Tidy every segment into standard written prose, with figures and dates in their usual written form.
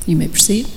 You may proceed.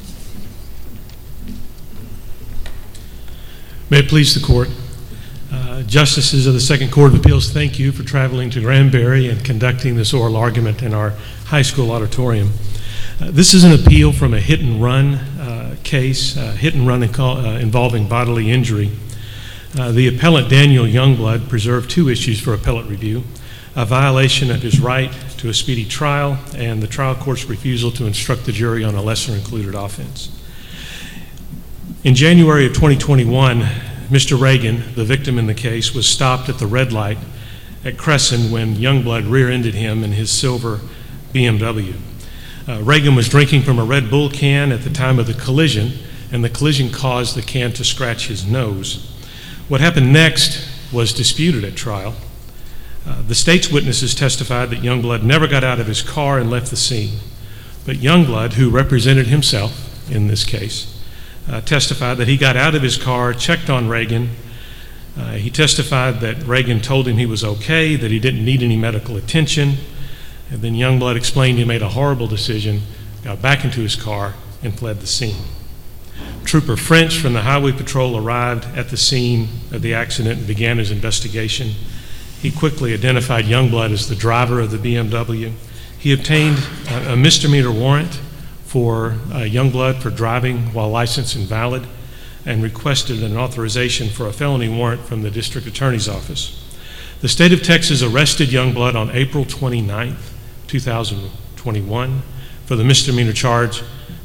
May it please the Court. Justices of the Second Court of Appeals, thank you for traveling to Granbury and conducting this oral argument in our high school auditorium. This is an appeal from a hit-and-run case, involving bodily injury. The appellant, Daniel Youngblood, preserved two issues for appellate review: a violation of his right to a speedy trial and the trial court's refusal to instruct the jury on a lesser-included offense. In January of 2021, Mr. Reagan, the victim in the case, was stopped at the red light at Crescent when Youngblood rear-ended him in his silver BMW. Reagan was drinking from a Red Bull can at the time of the collision, and the collision caused the can to scratch his nose. What happened next was disputed at trial. The state's witnesses testified that Youngblood never got out of his car and left the scene. But Youngblood, who represented himself in this case, testified that he got out of his car, checked on Reagan. He testified that Reagan told him he was okay, that he didn't need any medical attention. And then Youngblood explained he made a horrible decision, got back into his car, and fled the scene. Trooper French from the Highway Patrol arrived at the scene of the accident and began his investigation. He quickly identified Youngblood as the driver of the BMW. He obtained a misdemeanor warrant for Youngblood for driving while license invalid and requested an authorization for a felony warrant from the district attorney's office. The state of Texas arrested Youngblood on April 29, 2021 for the misdemeanor charge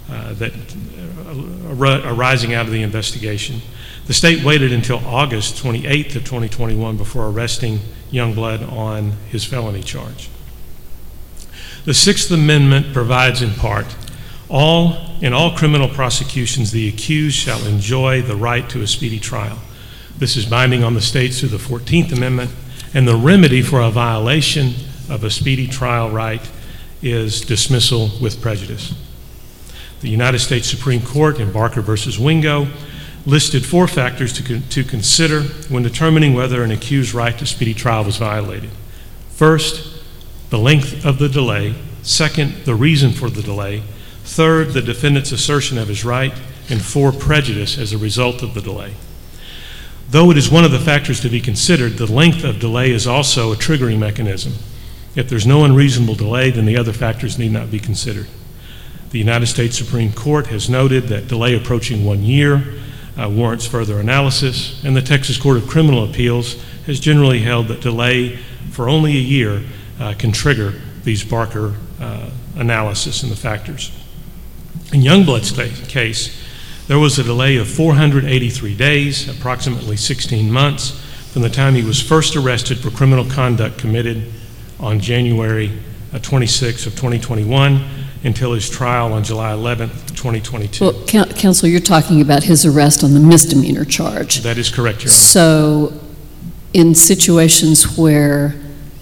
arising out of the investigation. The state waited until August 28th of 2021 before arresting Youngblood on his felony charge. The Sixth Amendment provides in part, in all criminal prosecutions, the accused shall enjoy the right to a speedy trial. This is binding on the states through the 14th Amendment, and the remedy for a violation of a speedy trial right is dismissal with prejudice. The United States Supreme Court in Barker v. Wingo listed 4 factors to consider when determining whether an accused's right to speedy trial was violated. First, the length of the delay. Second, the reason for the delay. Third, the defendant's assertion of his right. And 4, prejudice as a result of the delay. Though it is one of the factors to be considered, the length of delay is also a triggering mechanism. If there's no unreasonable delay, then the other factors need not be considered. The United States Supreme Court has noted that delay approaching 1 year warrants further analysis, and the Texas Court of Criminal Appeals has generally held that delay for only a year can trigger these Barker analysis and the factors. In Youngblood's case, there was a delay of 483 days, approximately 16 months, from the time he was first arrested for criminal conduct committed on January 26 of 2021 until his trial on July 11th, 2022. Well, Counsel, you're talking about his arrest on the misdemeanor charge. That is correct, Your Honor. So in situations where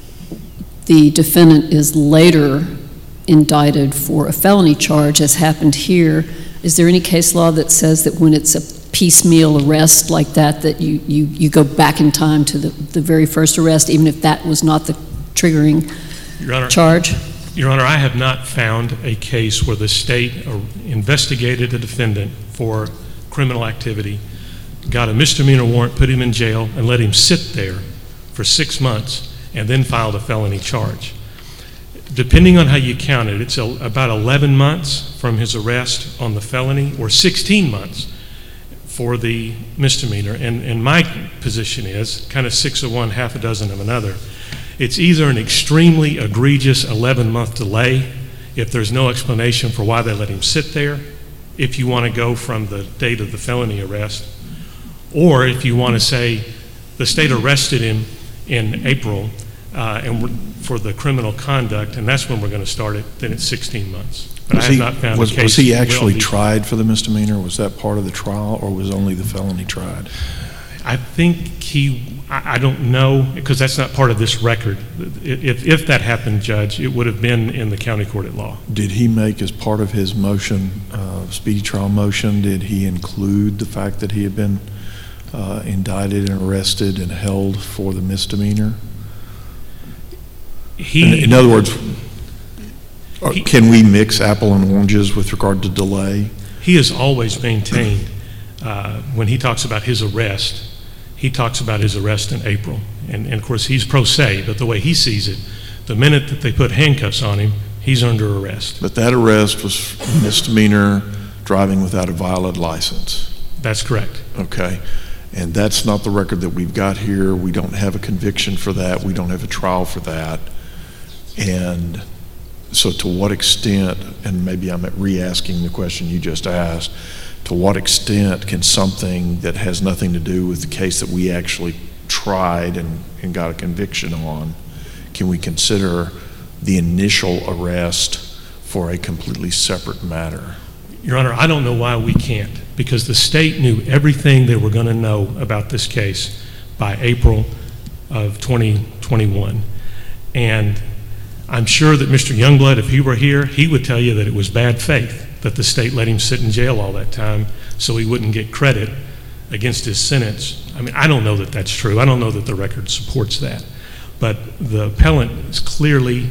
the defendant is later indicted for a felony charge, as happened here, is there any case law that says that when it's a piecemeal arrest like that, that you go back in time to the very first arrest, even if that was not the triggering charge? Your Honor, I have not found a case where the state investigated a defendant for criminal activity, got a misdemeanor warrant, put him in jail, and let him sit there for 6 months, and then filed a felony charge. Depending on how you count it, it's about 11 months from his arrest on the felony, or 16 months for the misdemeanor. And my position is kind of 6 of one, half a dozen of another. It's either an extremely egregious 11-month delay if there's no explanation for why they let him sit there, if you want to go from the date of the felony arrest, or if you want to say the state arrested him in April for the criminal conduct, and that's when we're going to start it, then it's 16 months. But I have not found a case. Was he actually tried for the misdemeanor? Was that part of the trial, or was only the felony tried? I think I don't know, because that's not part of this record. If that happened, Judge, it would have been in the county court at law. Did he make, as part of his motion, speedy trial motion, did he include the fact that he had been indicted and arrested and held for the misdemeanor? In other words, Can we mix apple and oranges with regard to delay? He has always maintained, when he talks about his arrest, he talks about his arrest in April. And of course, he's pro se, but the way he sees it, the minute that they put handcuffs on him, he's under arrest. But that arrest was misdemeanor driving without a valid license. That's correct. Okay. And that's not the record that we've got here. We don't have a conviction for that. We don't have a trial for that. And so to what extent, and maybe I'm re-asking the question you just asked, to what extent can something that has nothing to do with the case that we actually tried and got a conviction on, can we consider the initial arrest for a completely separate matter? Your Honor, I don't know why we can't, because the state knew everything they were going to know about this case by April of 2021. And I'm sure that Mr. Youngblood, if he were here, he would tell you that it was bad faith that the state let him sit in jail all that time so he wouldn't get credit against his sentence. I mean, I don't know that that's true. I don't know that the record supports that. But the appellant clearly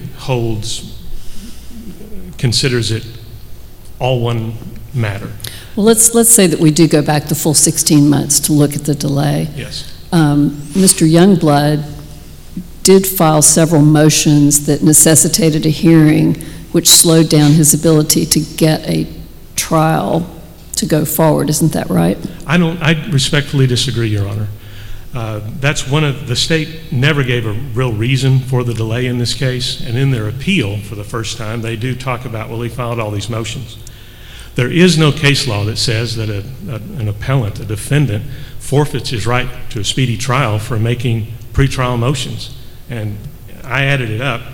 considers it all one matter. Well, let's say that we do go back the full 16 months to look at the delay. Yes. Mr. Youngblood did file several motions that necessitated a hearing, which slowed down his ability to get a trial to go forward. Isn't that right? I respectfully disagree, Your Honor. That's one of the state never gave a real reason for the delay in this case, and in their appeal for the first time, they do talk about, well, he filed all these motions. There is no case law that says that an appellant, a defendant, forfeits his right to a speedy trial for making pretrial motions. And I added it up.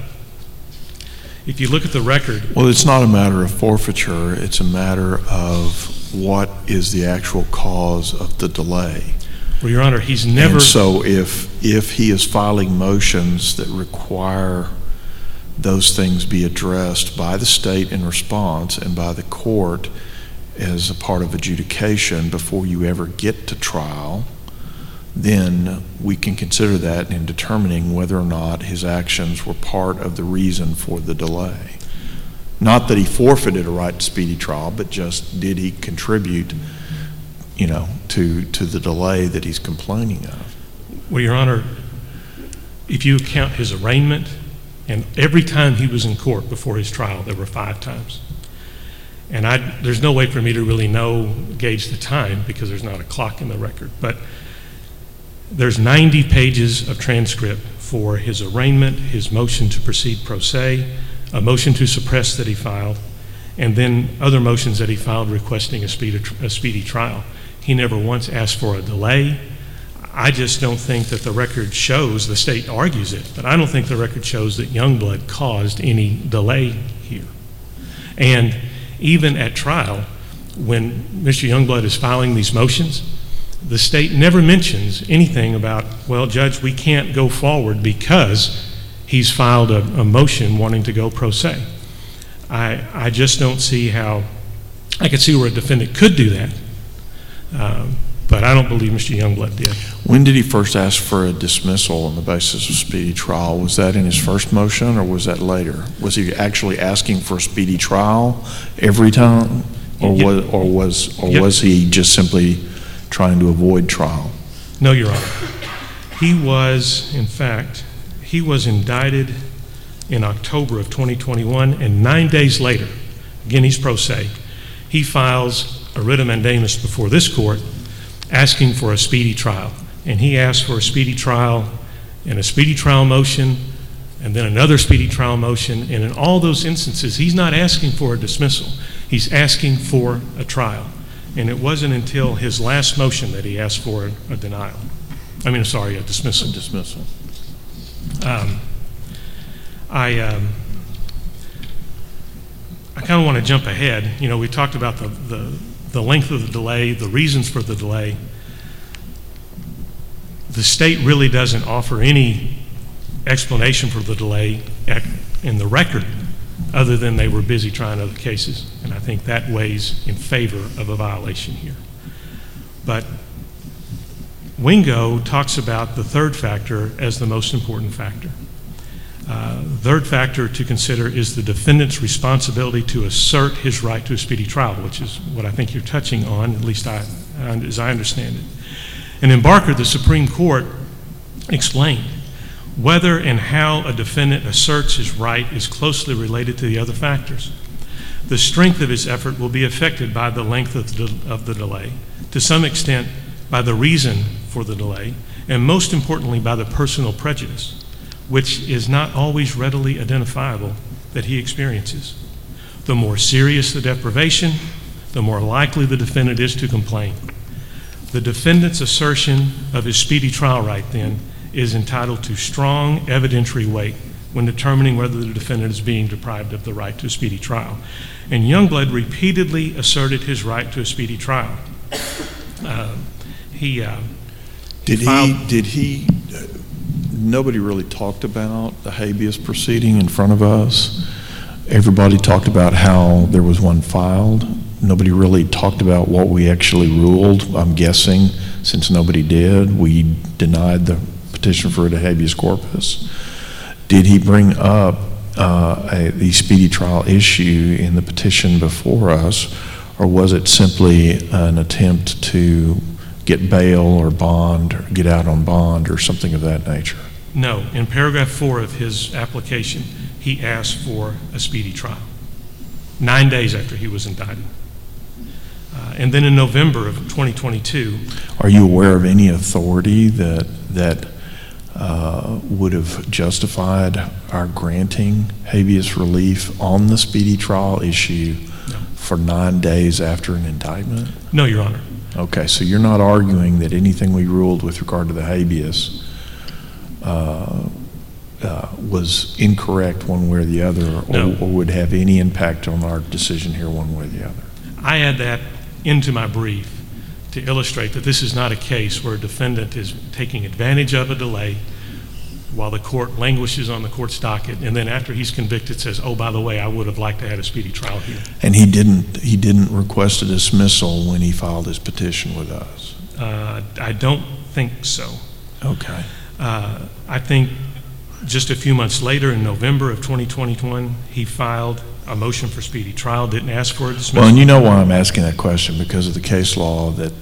If you look at the record. Well, it's not a matter of forfeiture. It's a matter of what is the actual cause of the delay. Well, Your Honor, he's never. And so if he is filing motions that require those things be addressed by the state in response and by the court as a part of adjudication before you ever get to trial, then we can consider that in determining whether or not his actions were part of the reason for the delay. Not that he forfeited a right to speedy trial, but just did he contribute, to the delay that he's complaining of. Well, Your Honor, if you count his arraignment, and every time he was in court before his trial, there were 5 times. And there's no way for me to really gauge the time because there's not a clock in the record. But there's 90 pages of transcript for his arraignment, his motion to proceed pro se, a motion to suppress that he filed, and then other motions that he filed requesting a speedy trial. He never once asked for a delay. I just don't think that the record shows, the state argues it, but I don't think the record shows that Youngblood caused any delay here. And even at trial, when Mr. Youngblood is filing these motions, the state never mentions anything about, well, Judge, we can't go forward because he's filed a motion wanting to go pro se. I just don't see how, I could see where a defendant could do that, but I don't believe Mr. Youngblood did. When did he first ask for a dismissal on the basis of speedy trial? Was that in his first motion or was that later? Was he actually asking for a speedy trial every time, or was he just simply trying to avoid trial? No, Your Honor. He was, in fact, he was indicted in October of 2021, and 9 days later, again, he's pro se, he files a writ of mandamus before this court asking for a speedy trial. And he asked for a speedy trial and a speedy trial motion and then another speedy trial motion. And in all those instances, he's not asking for a dismissal. He's asking for a trial. And it wasn't until his last motion that he asked for a denial. I mean, sorry, a dismissal. I kind of want to jump ahead. We talked about the length of the delay, the reasons for the delay. The state really doesn't offer any explanation for the delay in the record other than they were busy trying other cases. And I think that weighs in favor of a violation here. But Wingo talks about the third factor as the most important factor. Third factor to consider is the defendant's responsibility to assert his right to a speedy trial, which is what I think you're touching on, at least as I understand it. And in Barker, the Supreme Court explained whether and how a defendant asserts his right is closely related to the other factors. The strength of his effort will be affected by the length of the delay, to some extent by the reason for the delay, and most importantly by the personal prejudice, which is not always readily identifiable, that he experiences. The more serious the deprivation, the more likely the defendant is to complain. The defendant's assertion of his speedy trial right, then, is entitled to strong evidentiary weight when determining whether the defendant is being deprived of the right to a speedy trial. And Youngblood repeatedly asserted his right to a speedy trial. Nobody really talked about the habeas proceeding in front of us. Everybody talked about how there was one filed. Nobody really talked about what we actually ruled. I'm guessing, since nobody did, we denied the petition for the habeas corpus. Did he bring up the speedy trial issue in the petition before us, or was it simply an attempt to get bail or bond, or get out on bond, or something of that nature? No. In paragraph 4 of his application, he asked for a speedy trial, 9 days after he was indicted. And then in November of 2022... Are you aware of any authority that would have justified our granting habeas relief on the speedy trial issue for 9 days after an indictment? No, Your Honor. Okay, so you're not arguing that anything we ruled with regard to the habeas was incorrect one way or the other, or would have any impact on our decision here one way or the other? I add that into my brief to illustrate that this is not a case where a defendant is taking advantage of a delay while the court languishes on the court's docket, and then after he's convicted says, oh, by the way, I would have liked to have a speedy trial here. And he didn't request a dismissal when he filed his petition with us? I don't think so. Okay. I think just a few months later, in November of 2021, he filed a motion for speedy trial, didn't ask for a dismissal. Well, and you know why I'm asking that question, because of the case law that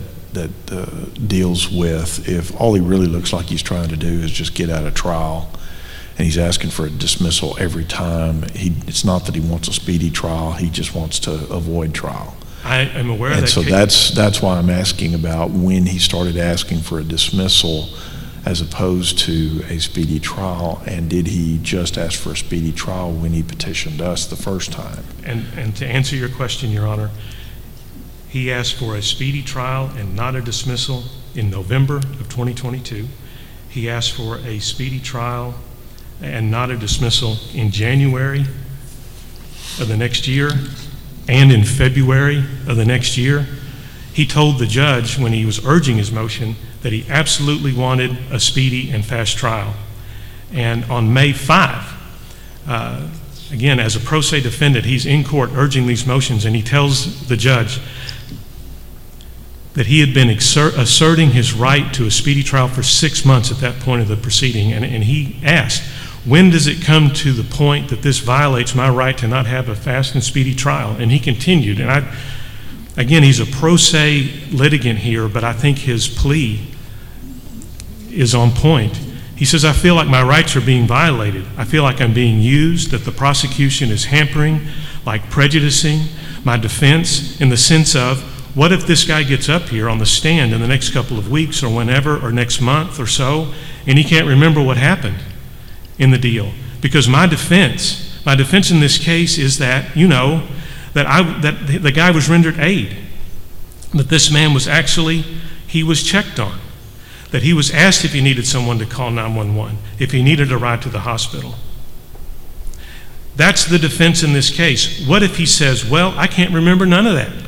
deals with if all he really looks like he's trying to do is just get out of trial, and he's asking for a dismissal every time. It's not that he wants a speedy trial, he just wants to avoid trial. I am aware of that and so case. that's why I'm asking about when he started asking for a dismissal as opposed to a speedy trial, and did he just ask for a speedy trial when he petitioned us the first time? And to answer your question, Your Honor, he asked for a speedy trial and not a dismissal in November of 2022. He asked for a speedy trial and not a dismissal in January of the next year and in February of the next year. He told the judge when he was urging his motion that he absolutely wanted a speedy and fast trial. And on May 5, again, as a pro se defendant, he's in court urging these motions, and he tells the judge that he had been asserting his right to a speedy trial for 6 months at that point of the proceeding. And he asked, when does it come to the point that this violates my right to not have a fast and speedy trial? And he continued. And again, he's a pro se litigant here, but I think his plea is on point. He says, I feel like my rights are being violated. I feel like I'm being used, that the prosecution is hampering, like prejudicing my defense in the sense of, what if this guy gets up here on the stand in the next couple of weeks or whenever or next month or so, and he can't remember what happened in the deal? Because my defense in this case is that, that the guy was rendered aid, that this man was actually, he was checked on, that he was asked if he needed someone to call 911, if he needed a ride to the hospital. That's the defense in this case. What if he says, well, I can't remember none of that?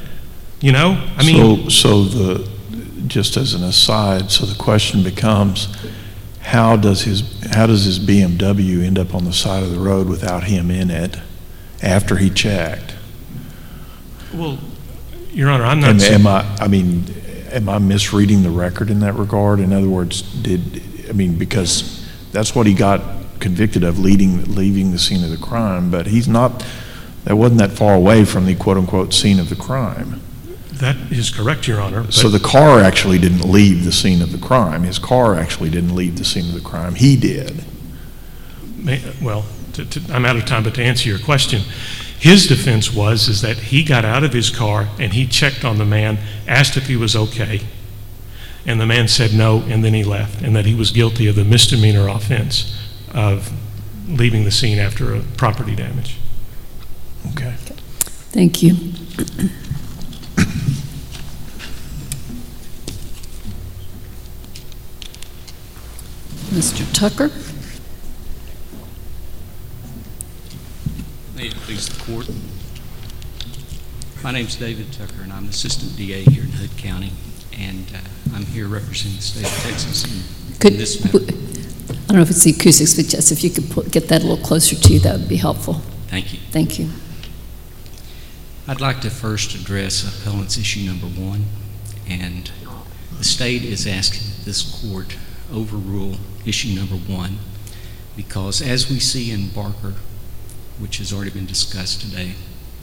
Just as an aside, so the question becomes, how does his BMW end up on the side of the road without him in it after he checked? Well, Your Honor, I'm not saying... Am I misreading the record in that regard? In other words, because that's what he got convicted of leaving the scene of the crime, but that wasn't that far away from the quote-unquote scene of the crime. That is correct, Your Honor. So the car actually didn't leave the scene of the crime. His car actually didn't leave the scene of the crime. He did. Well, I'm out of time, but to answer your question, his defense is that he got out of his car and he checked on the man, asked if he was okay, and the man said no, and then he left, and that he was guilty of the misdemeanor offense of leaving the scene after a property damage. Okay. Thank you. Mr. Tucker? May it please the court. My name's David Tucker, and I'm the Assistant DA here in Hood County, and I'm here representing the state of Texas in this matter. I don't know if it's the acoustics, but just if you could get that a little closer to you, that would be helpful. Thank you. Thank you. I'd like to first address appellant's issue number 1, and the state is asking that this court overrule issue number 1 because, as we see in Barker, which has already been discussed today,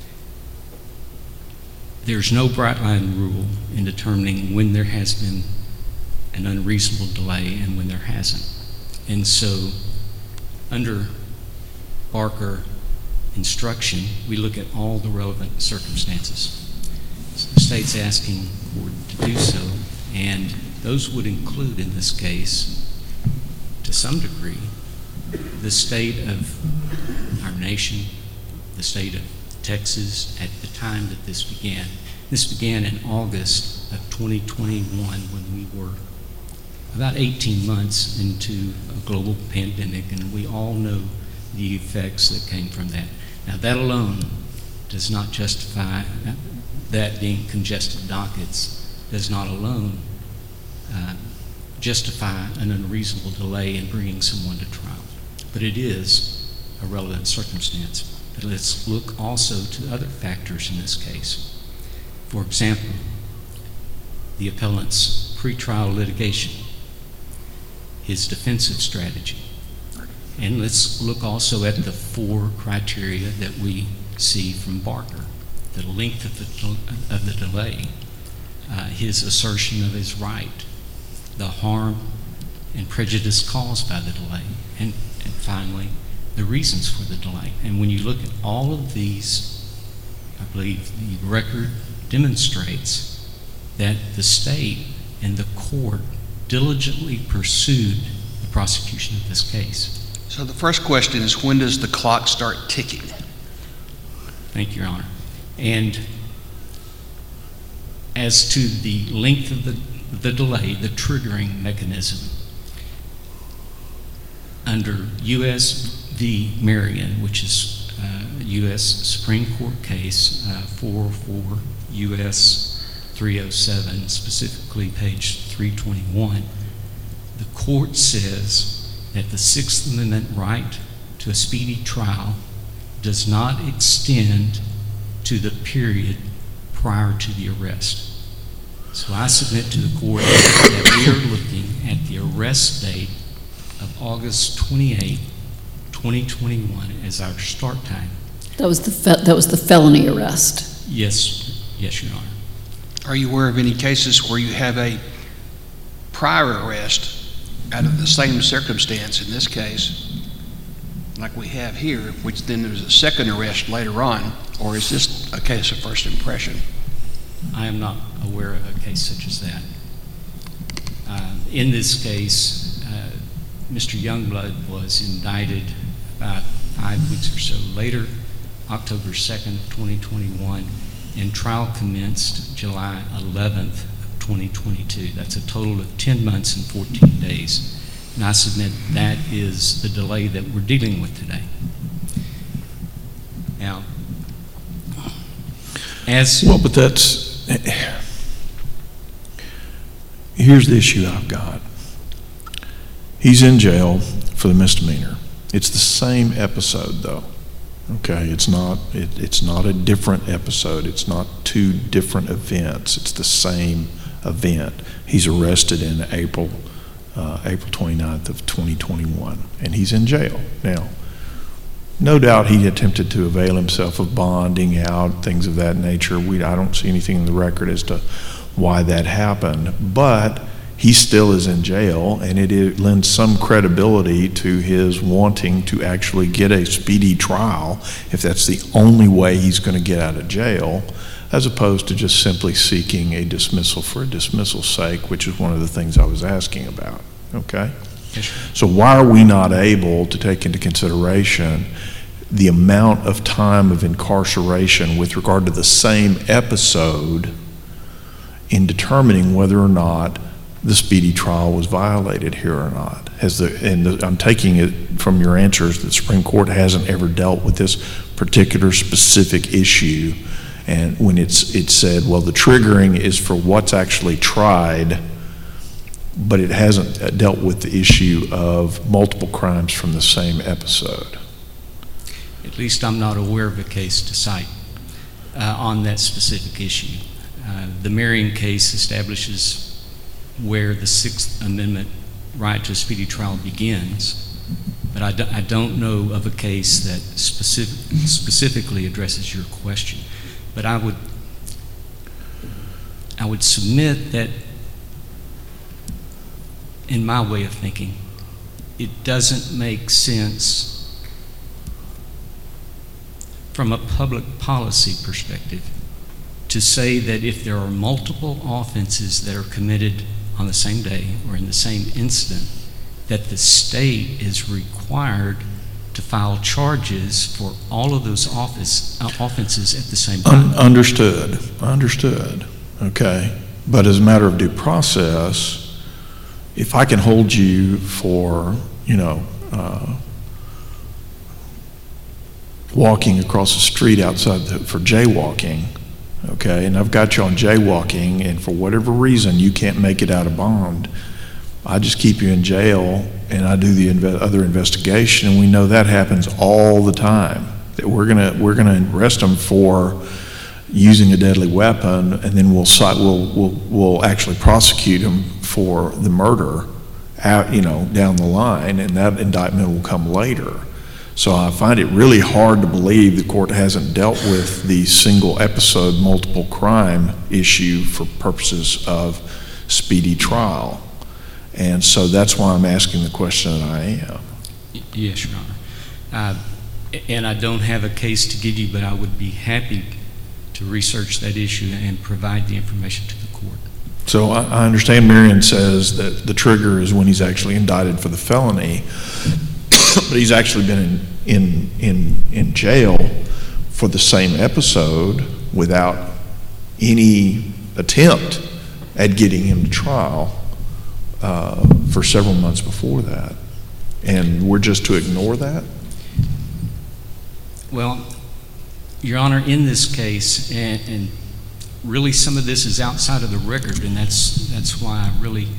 there's no bright line rule in determining when there has been an unreasonable delay and when there hasn't. And so under Barker instruction, we look at all the relevant circumstances. So the state's asking the court to do so, and those would include, in this case, to some degree, the state of our nation, the state of Texas at the time that this began. This began in August of 2021 when we were about 18 months into a global pandemic, and we all know the effects that came from that. Now, that alone does not justify that being congested dockets, does not alone justify an unreasonable delay in bringing someone to trial. But it is a relevant circumstance. But let's look also to other factors in this case. For example, the appellant's pretrial litigation, his defensive strategy. And let's look also at the 4 criteria that we see from Barker: the length of the delay, his assertion of his right, the harm and prejudice caused by the delay, and finally, the reasons for the delay. And when you look at all of these, I believe the record demonstrates that the state and the court diligently pursued the prosecution of this case. So the first question is, when does the clock start ticking? Thank you, Your Honor. And as to the length of the delay, the triggering mechanism, under U.S. v. Marion, which is a U.S. Supreme Court case 404 U.S. 307, specifically page 321, the court says that the Sixth Amendment right to a speedy trial does not extend to the period prior to the arrest. So I submit to the court that we are looking at the arrest date of August 28, 2021 as our start time. That was the felony arrest. Yes, Your Honor. Are you aware of any cases where you have a prior arrest out of the same circumstance, in this case, like we have here, which then there's a second arrest later on, or is this a case of first impression? I am not aware of a case such as that. In this case, Mr. Youngblood was indicted about 5 weeks or so later, October 2nd, 2021, and trial commenced July 11th, 2022. That's a total of 10 months and 14 days. And I submit that is the delay that we're dealing with today. Now, well, but here's the issue I've got. He's in jail for the misdemeanor. It's the same episode, though. Okay, it's not a different episode. It's not 2 different events. It's the same event. He's arrested in April April 29th of 2021, and he's in jail. Now, no doubt he attempted to avail himself of bonding out, things of that nature. I don't see anything in the record as to why that happened, but he still is in jail, and it lends some credibility to his wanting to actually get a speedy trial if that's the only way he's going to get out of jail, as opposed to just simply seeking a dismissal for a dismissal's sake, which is one of the things I was asking about, okay? Yes, So why are we not able to take into consideration the amount of time of incarceration with regard to the same episode in determining whether or not the speedy trial was violated here or not? I'm taking it from your answers that the Supreme Court hasn't ever dealt with this particular specific issue, and when it's said, well, the triggering is for what's actually tried, but it hasn't dealt with the issue of multiple crimes from the same episode. At least I'm not aware of a case to cite on that specific issue. The Marion case establishes where the Sixth Amendment right to a speedy trial begins, but I don't know of a case that specifically addresses your question. But I would submit that, in my way of thinking, it doesn't make sense from a public policy perspective to say that if there are multiple offenses that are committed on the same day or in the same incident, that the state is required to file charges for all of those offenses at the same time. Understood, okay. But as a matter of due process, if I can hold you for, walking across the street outside for jaywalking, okay, and I've got you on jaywalking, and for whatever reason you can't make it out of bond, I just keep you in jail and I do the other investigation, and we know that happens all the time. That we're gonna arrest them for using a deadly weapon, and then we'll actually prosecute them for the murder out, down the line, and that indictment will come later. So I find it really hard to believe the court hasn't dealt with the single episode multiple crime issue for purposes of speedy trial. And so that's why I'm asking the question that I am. Yes, Your Honor. And I don't have a case to give you, but I would be happy to research that issue and provide the information to the court. So I understand Marion says that the trigger is when he's actually indicted for the felony, but he's actually been in jail for the same episode without any attempt at getting him to trial for several months before that. And we're just to ignore that? Well, Your Honor, in this case, and really some of this is outside of the record, and that's why I really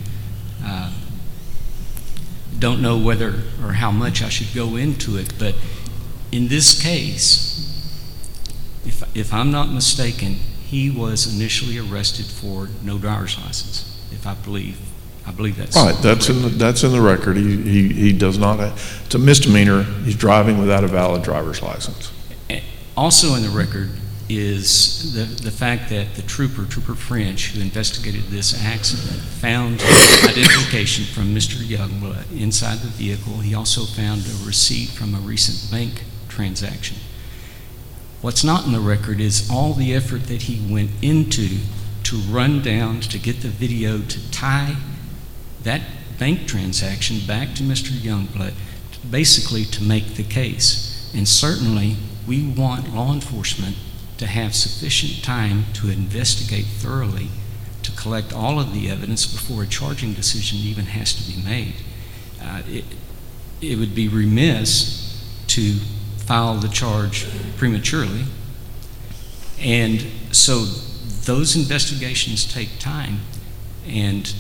don't know whether or how much I should go into it, but in this case, if I'm not mistaken, he was initially arrested for no driver's license, I believe that's right. That's in the record. He does not. It's a misdemeanor. He's driving without a valid driver's license. Also in the record is the fact that the Trooper French, who investigated this accident, found identification from Mr. Youngblood inside the vehicle. He also found a receipt from a recent bank transaction. What's not in the record is all the effort that he went into to run down to get the video to tie that bank transaction back to Mr. Youngblood, basically to make the case. And certainly we want law enforcement to have sufficient time to investigate thoroughly, to collect all of the evidence before a charging decision even has to be made. It would be remiss to file the charge prematurely, and so those investigations take time. And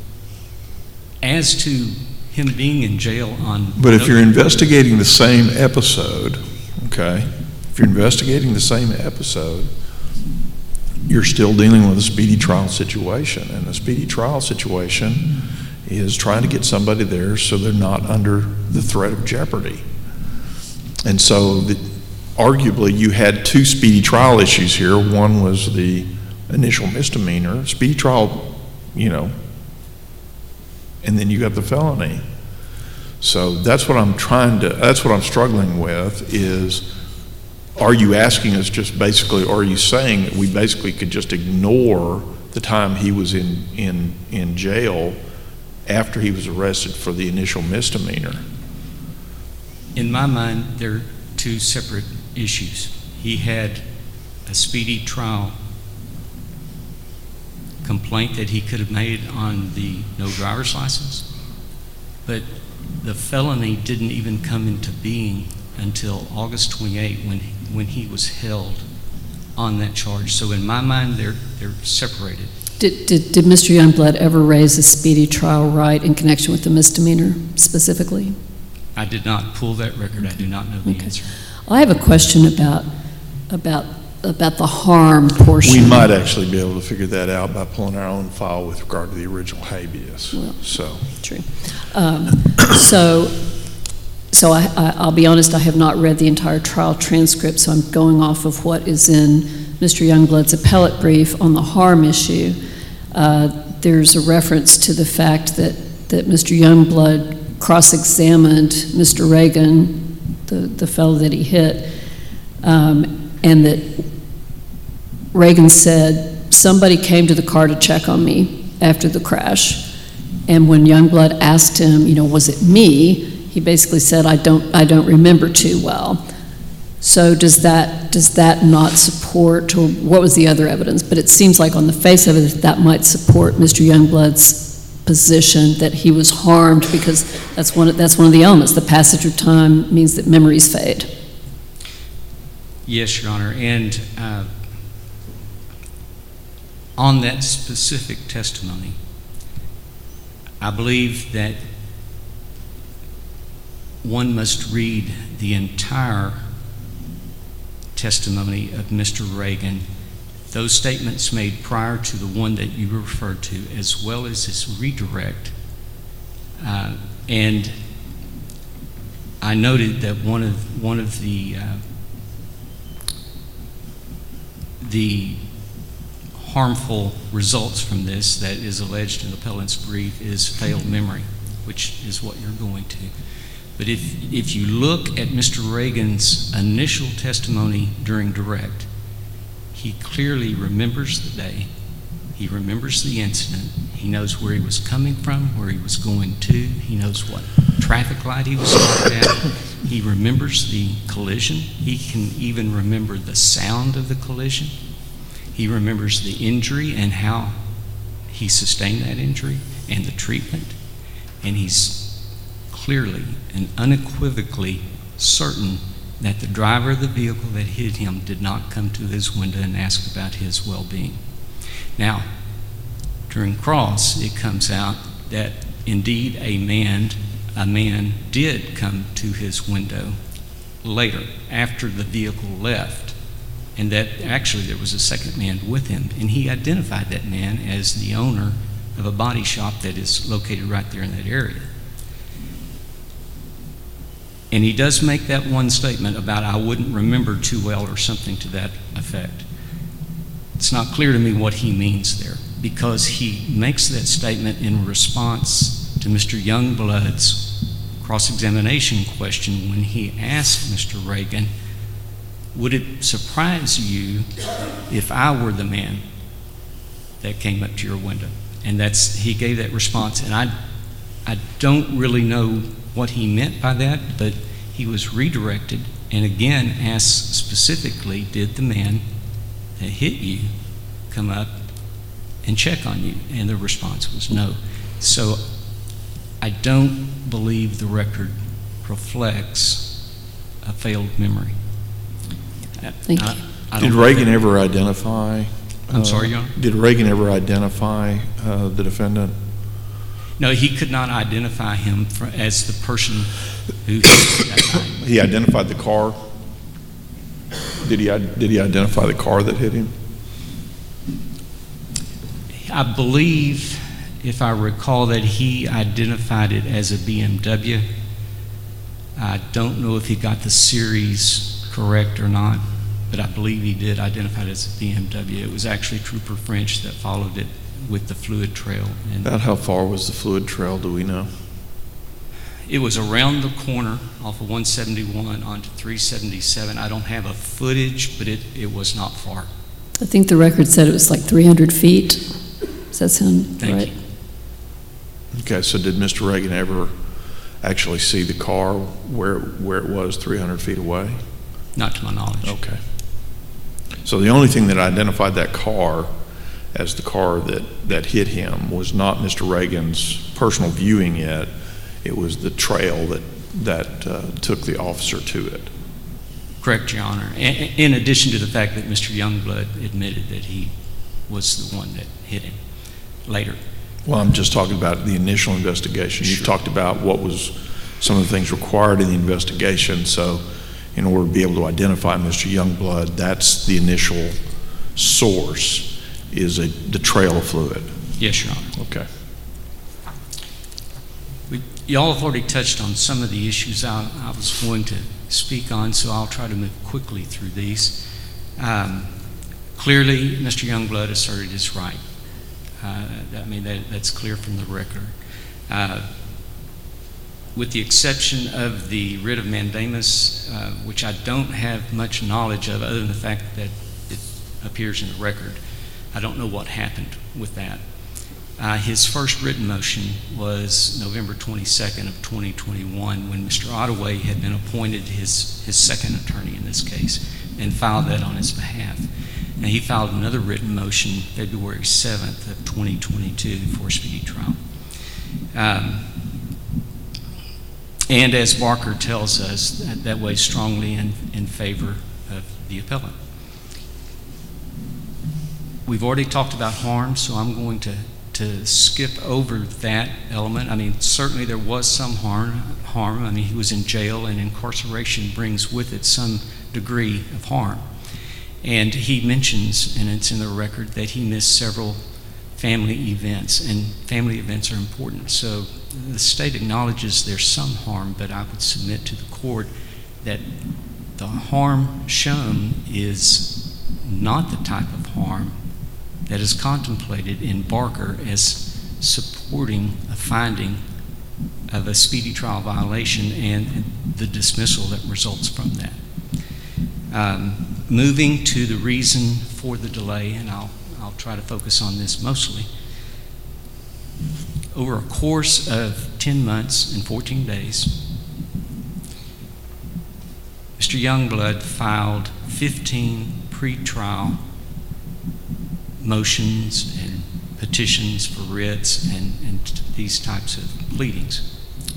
as to him being in jail on... But if you're investigating the same episode, okay, if you're investigating the same episode, you're still dealing with a speedy trial situation. And the speedy trial situation is trying to get somebody there so they're not under the threat of jeopardy. And so arguably you had two speedy trial issues here. One was the initial misdemeanor, speedy trial, and then you got the felony. So that's what I'm struggling with is, are you asking us just basically, or are you saying that we basically could just ignore the time he was in jail after he was arrested for the initial misdemeanor? In my mind, they're two separate issues. He had a speedy trial complaint that he could have made on the no driver's license, but the felony didn't even come into being until August 28 when he was held on that charge. So in my mind, they're separated. Did Mr. Youngblood ever raise a speedy trial right in connection with the misdemeanor specifically? I did not pull that record. I do not know the answer. I have a question about the harm portion. We might actually be able to figure that out by pulling our own file with regard to the original habeas. Well, so true. So I'll be honest, I have not read the entire trial transcript, so I'm going off of what is in Mr. Youngblood's appellate brief on the harm issue. There's a reference to the fact that Mr. Youngblood cross-examined Mr. Reagan, the fellow that he hit, and that Reagan said, somebody came to the car to check on me after the crash. And when Youngblood asked him, was it me? He basically said, I don't remember too well. So does that not support, or what was the other evidence? But it seems like on the face of it, that might support Mr. Youngblood's position that he was harmed, because that's one of the elements. The passage of time means that memories fade. Yes, Your Honor, and on that specific testimony, I believe that one must read the entire testimony of Mr. Reagan, those statements made prior to the one that you referred to, as well as his redirect. And I noted that one of the harmful results from this that is alleged in the appellant's brief is failed memory, which is what you're going to. But if you look at Mr. Reagan's initial testimony during direct, he clearly remembers the day, he remembers the incident, he knows where he was coming from, where he was going to, he knows what traffic light he was stopped at, he remembers the collision, he can even remember the sound of the collision, he remembers the injury and how he sustained that injury and the treatment, and he's clearly and unequivocally certain that the driver of the vehicle that hit him did not come to his window and ask about his well-being. Now, during cross, it comes out that indeed a man did come to his window later, after the vehicle left, and that actually there was a second man with him, and he identified that man as the owner of a body shop that is located right there in that area. And he does make that one statement about, I wouldn't remember too well, or something to that effect. It's not clear to me what he means there, because he makes that statement in response to Mr. Youngblood's cross-examination question when he asked Mr. Reagan, would it surprise you if I were the man that came up to your window? And he gave that response, and I don't really know what he meant by that, but he was redirected and again asked specifically, did the man that hit you come up and check on you? And the response was no. So I don't believe the record reflects a failed memory. Thank you. Did Reagan ever identify? I'm sorry, Your Honor? Did Reagan ever identify the defendant? No, he could not identify him as the person who hit that night. He identified the car. Did he identify the car that hit him? I believe if I recall that he identified it as a BMW. I don't know if he got the series correct or not, but I believe he did identify it as a BMW. It was actually Trooper French that followed it with the fluid trail. And About how far was the fluid trail, do we know? it was around the corner off of 171 onto 377. I don't have a footage, but it was not far. I think the record said it was like 300 feet. Does that sound Thank right? you. Okay, so did Mr. Reagan ever actually see the car where it was 300 feet away? Not to my knowledge. Okay. So the only thing that identified that car as the car that hit him was not Mr. Reagan's personal viewing yet. It was the trail that took the officer to it. Correct, Your Honor. In addition to the fact that Mr. Youngblood admitted that he was the one that hit him later. Well, I'm just talking about the initial investigation. You've Sure. talked about what was some of the things required in the investigation. So in order to be able to identify Mr. Youngblood, that's the initial source, is the trail of fluid. Yes, Your Honor. Okay. Y'all have already touched on some of the issues I was going to speak on, so I'll try to move quickly through these. Clearly, Mr. Youngblood asserted his right. That's clear from the record. With the exception of the writ of mandamus, which I don't have much knowledge of other than the fact that it appears in the record, I don't know what happened with that. His first written motion was November 22nd of 2021 when Mr. Ottaway had been appointed his second attorney in this case and filed that on his behalf. And he filed another written motion February 7th of 2022 for speedy trial. And as Barker tells us, that weighs strongly in favor of the appellant. We've already talked about harm, so I'm going to skip over that element. I mean, certainly there was some harm. I mean, he was in jail, and incarceration brings with it some degree of harm. And he mentions, and it's in the record, that he missed several family events, and family events are important. So the state acknowledges there's some harm, but I would submit to the court that the harm shown is not the type of harm that is contemplated in Barker as supporting a finding of a speedy trial violation and the dismissal that results from that. Moving to the reason for the delay, and I'll try to focus on this mostly. Over a course of 10 months and 14 days, Mr. Youngblood filed 15 pre-trial motions and petitions for writs and these types of pleadings.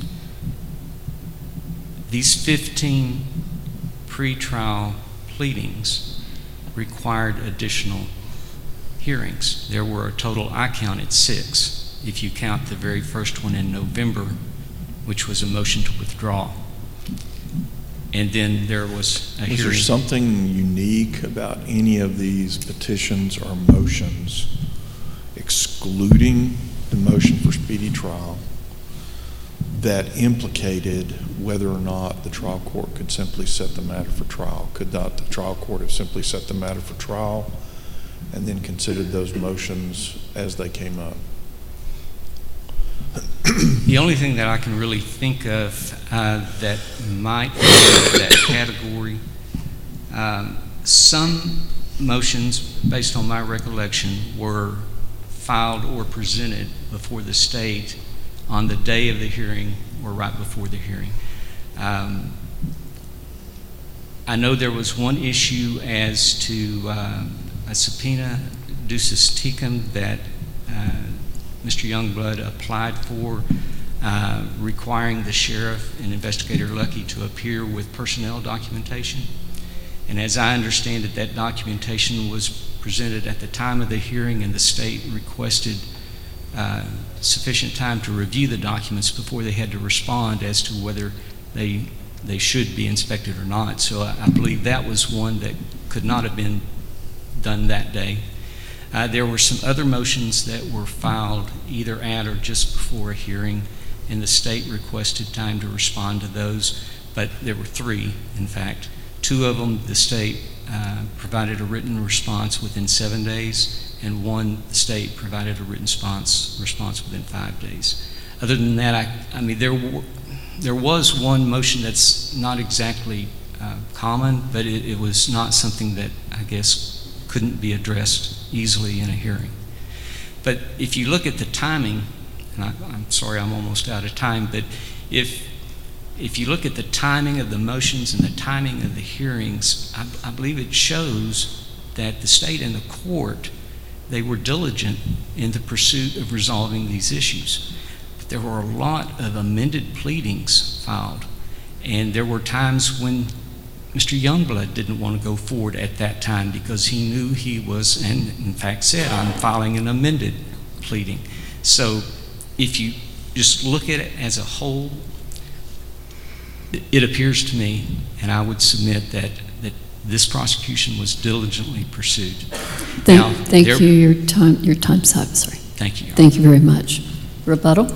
These 15 pre-trial pleadings required additional hearings. There were a total, I counted 6, if you count the very first one in November, which was a motion to withdraw. And then there was a hearing. Is there something unique about any of these petitions or motions, excluding the motion for speedy trial, that implicated whether or not the trial court could simply set the matter for trial? Could not the trial court have simply set the matter for trial and then considered those motions as they came up? The only thing that I can really think of that might be in that category, some motions, based on my recollection, were filed or presented before the state on the day of the hearing or right before the hearing. I know there was one issue as to a subpoena ducis tecum that Mr. Youngblood applied for, requiring the sheriff and Investigator Lucky to appear with personnel documentation. And as I understand it, that documentation was presented at the time of the hearing, and the state requested sufficient time to review the documents before they had to respond as to whether they should be inspected or not. So I believe that was one that could not have been done that day. There were some other motions that were filed either at or just before a hearing, and the state requested time to respond to those, but there were 3, in fact. 2 of them, the state provided a written response within 7 days, and 1, the state provided a written response within 5 days. Other than that, I mean, there was one motion that's not exactly common, but it was not something that I guess couldn't be addressed easily in a hearing. But if you look at the timing, and I'm sorry I'm almost out of time, but if you look at the timing of the motions and the timing of the hearings, I believe it shows that the state and the court, they were diligent in the pursuit of resolving these issues. But there were a lot of amended pleadings filed, and there were times when Mr. Youngblood didn't want to go forward at that time because he knew he was, and in fact said, I'm filing an amended pleading. So if you just look at it as a whole, it appears to me, and I would submit that this prosecution was diligently pursued. Thank you. Your time's up. Sorry. Thank you. Thank you very much. Rebuttal.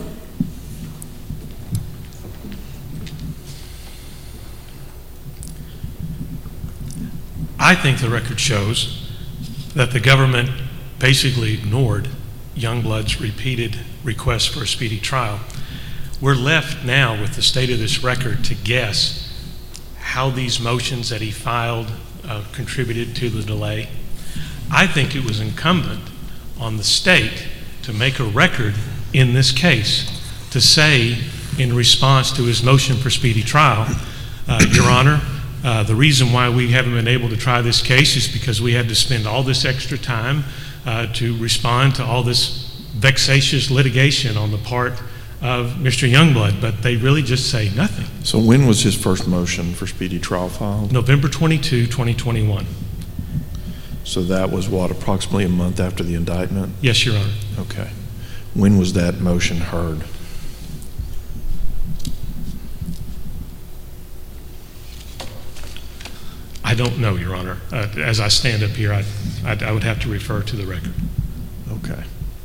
I think the record shows that the government basically ignored Youngblood's repeated request for a speedy trial. We're left now with the state of this record to guess how these motions that he filed contributed to the delay. I think it was incumbent on the state to make a record in this case to say, in response to his motion for speedy trial, Your Honor, the reason why we haven't been able to try this case is because we had to spend all this extra time to respond to all this vexatious litigation on the part of Mr. Youngblood, but they really just say nothing. So when was his first motion for speedy trial filed? November 22, 2021. So that was what, approximately a month after the indictment? Yes, Your Honor. Okay. When was that motion heard? I don't know, Your Honor. As I stand up here, I would have to refer to the record. Okay.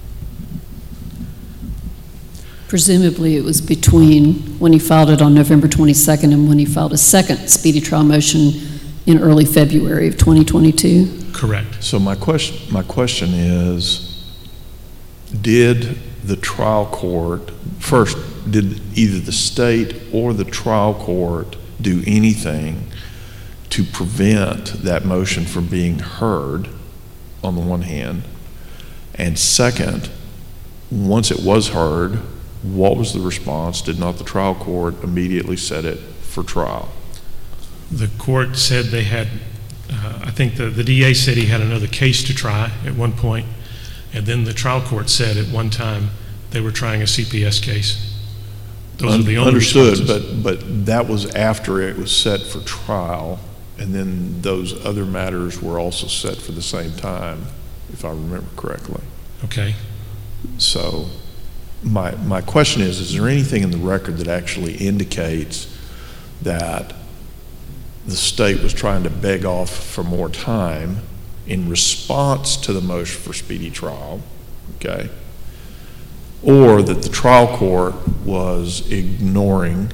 Presumably, it was between when he filed it on November 22nd and when he filed a second speedy trial motion in early February of 2022? Correct. So my question is, did the trial court, first, did either the state or the trial court do anything to prevent that motion from being heard, on the one hand? And second, once it was heard, what was the response? Did not the trial court immediately set it for trial? The court said they had, I think the DA said he had another case to try at one point, and then the trial court said at one time they were trying a CPS case. Those are the only Understood, responses. but that was after it was set for trial, and then those other matters were also set for the same time, if I remember correctly. Okay. So my question is there anything in the record that actually indicates that the state was trying to beg off for more time in response to the motion for speedy trial, okay? Or that the trial court was ignoring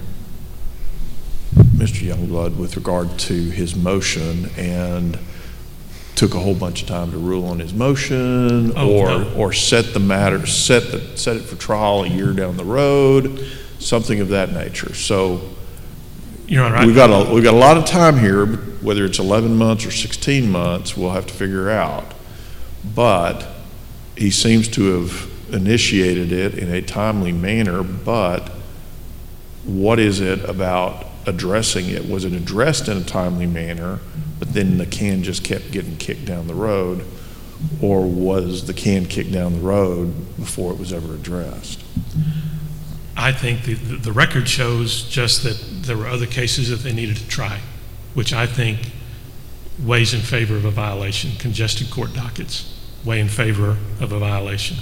Mr. Youngblood with regard to his motion and took a whole bunch of time to rule on his motion, or set the matter, set it for trial a year down the road, something of that nature. So Your Honor, we've got a lot of time here, whether it's 11 months or 16 months, we'll have to figure out. But he seems to have initiated it in a timely manner, but what is it about addressing it? Was it addressed in a timely manner, but then the can just kept getting kicked down the road, or was the can kicked down the road before it was ever addressed? I think the record shows just that there were other cases that they needed to try, which I think weighs in favor of a violation. Congested court dockets weigh in favor of a violation.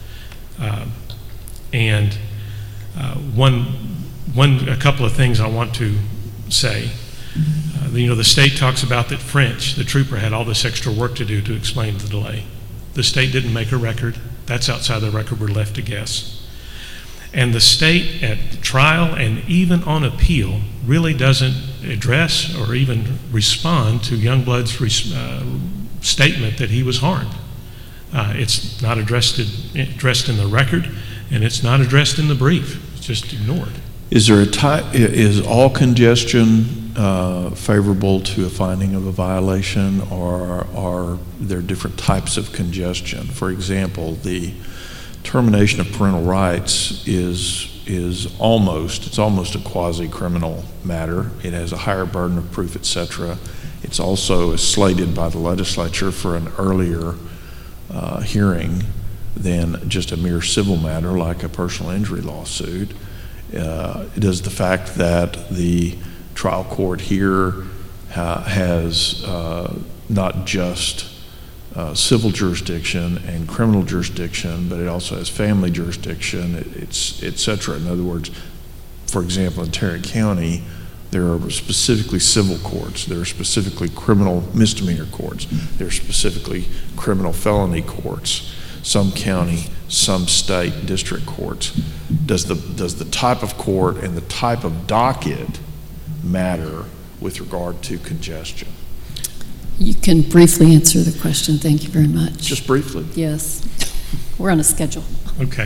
A couple of things I want to say. Mm-hmm. The state talks about that French, the trooper, had all this extra work to do to explain the delay. The state didn't make a record. That's outside the record. We're left to guess. And the state at trial and even on appeal really doesn't address or even respond to Youngblood's statement that he was harmed. It's not addressed in the record, and it's not addressed in the brief. It's just ignored. Is all congestion favorable to a finding of a violation, or are there different types of congestion? For example, the termination of parental rights is almost a quasi-criminal matter. It has a higher burden of proof, etc. It's also slated by the legislature for an earlier hearing than just a mere civil matter like a personal injury lawsuit. Does the fact that the trial court here has not just civil jurisdiction and criminal jurisdiction, but it also has family jurisdiction, et cetera. In other words, for example, in Tarrant County, there are specifically civil courts, there are specifically criminal misdemeanor courts, there are specifically criminal felony courts, some county, some state district courts. Does the type of court and the type of docket matter with regard to congestion? You can briefly answer the question. Thank you very much. Just briefly. Yes. We're on a schedule. Okay.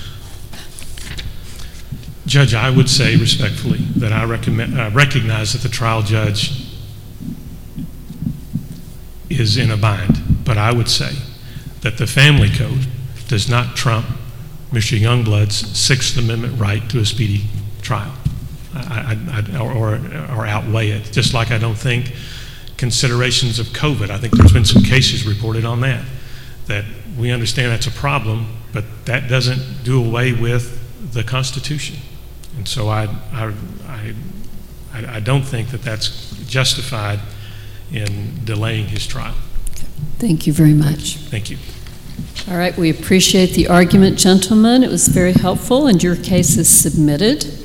Judge, I would say respectfully that I recognize that the trial judge is in a bind, but I would say that the family code does not trump Mr. Youngblood's Sixth Amendment right to a speedy trial or outweigh it, just like I don't think considerations of COVID. I think there's been some cases reported on that we understand that's a problem, but that doesn't do away with the Constitution. And so I don't think that that's justified in delaying his trial. Thank you very much. Thank you. All right, we appreciate the argument, gentlemen. It was very helpful, and your case is submitted.